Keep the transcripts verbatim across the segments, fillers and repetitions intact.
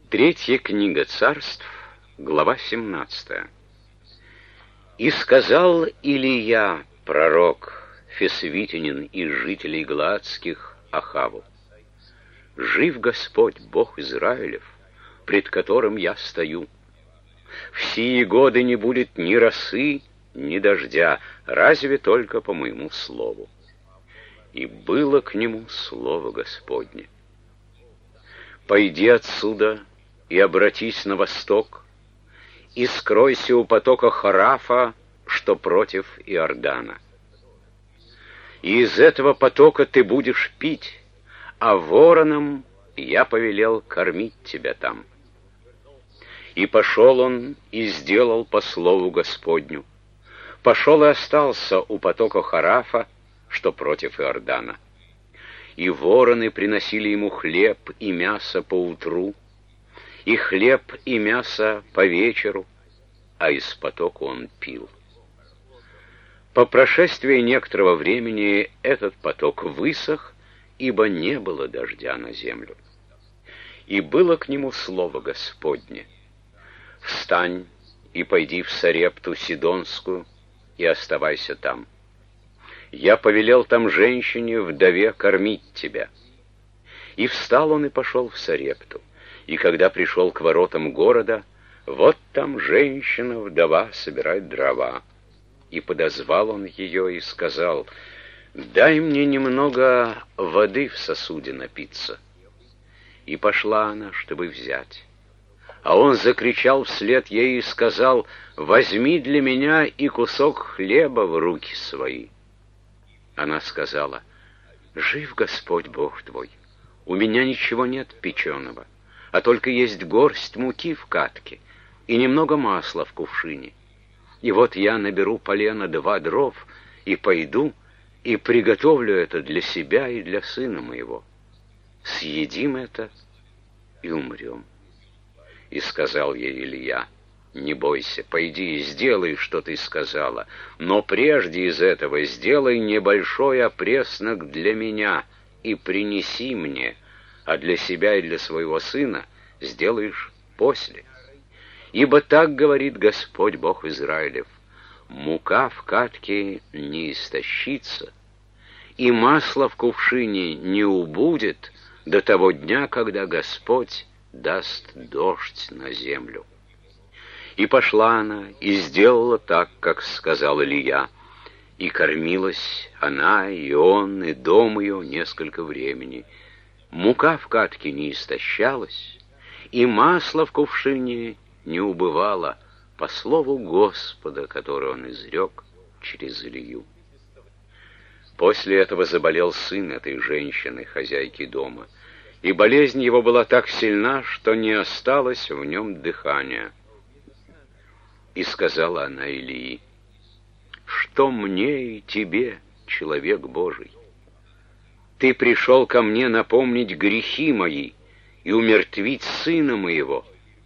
Третья книга Царств, глава семнадцатая. «И сказал Илия, пророк, фесвитянин из жителей Галаадских, Ахаву: жив Господь, Бог Израилев, пред которым я стою. В сии годы не будет ни росы, ни дождя, разве только по моему слову. И было к нему слово Господне: пойди отсюда и обратись на восток, и скройся у потока Харафа, что против Иордана. И из этого потока ты будешь пить, а воронам я повелел кормить тебя там. И пошел он и сделал по слову Господню. Пошел и остался у потока Харафа, что против Иордана. И вороны приносили ему хлеб и мясо поутру, и хлеб и мясо по вечеру, а из потока он пил. По прошествии некоторого времени этот поток высох, ибо не было дождя на землю. И было к нему слово Господне: встань и пойди в Сарепту Сидонскую, и оставайся там. Я повелел там женщине, вдове, кормить тебя. И встал он и пошел в Сарепту. И когда пришел к воротам города, вот там женщина-вдова собирает дрова. И подозвал он ее и сказал: дай мне немного воды в сосуде напиться. И пошла она, чтобы взять. А он закричал вслед ей и сказал: возьми для меня и кусок хлеба в руки свои. Она сказала: жив Господь Бог твой, у меня ничего нет печеного, а только есть горсть муки в катке и немного масла в кувшине. И вот я наберу полено два дров и пойду и приготовлю это для себя и для сына моего. Съедим это и умрем. И сказал ей Илия: не бойся, пойди и сделай, что ты сказала, но прежде из этого сделай небольшой опреснок для меня и принеси мне, а для себя и для своего сына сделаешь после. Ибо так говорит Господь Бог Израилев: мука в катке не истощится, и масло в кувшине не убудет до того дня, когда Господь даст дождь на землю. И пошла она, и сделала так, как сказал Илия, и кормилась она, и он, и дом ее несколько времени. Мука в катке не истощалась, и масло в кувшине не убывало, по слову Господа, которое он изрек через Илию. После этого заболел сын этой женщины, хозяйки дома, и болезнь его была так сильна, что не осталось в нем дыхания. И сказала она Илии: что мне и тебе, человек Божий? Ты пришел ко мне напомнить грехи мои и умертвить сына моего.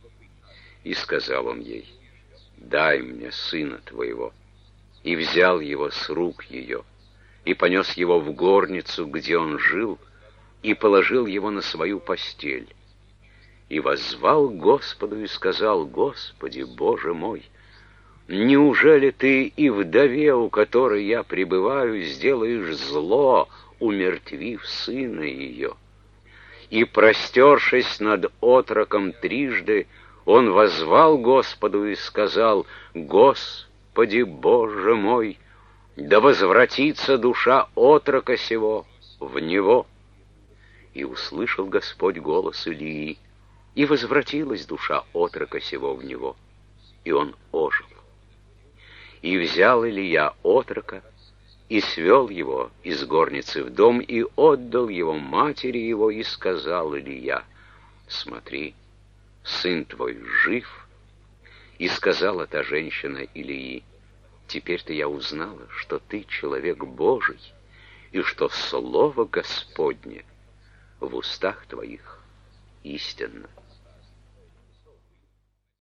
И сказал он ей: дай мне сына твоего. И взял его с рук ее, и понес его в горницу, где он жил, и положил его на свою постель. И воззвал Господу и сказал: Господи, Боже мой, неужели ты и вдове, у которой я пребываю, сделаешь зло, умертвив сына ее? И, простершись над отроком трижды, он воззвал Господу и сказал: Господи, Боже мой, да возвратится душа отрока сего в него. И услышал Господь голос Илии, и возвратилась душа отрока сего в него, и он ожил. И взял Илия отрока, и свел его из горницы в дом, и отдал его матери его, и сказал Илия: смотри, сын твой жив. И сказала та женщина Илии: теперь-то я узнала, что ты человек Божий, и что слово Господне в устах твоих истинно.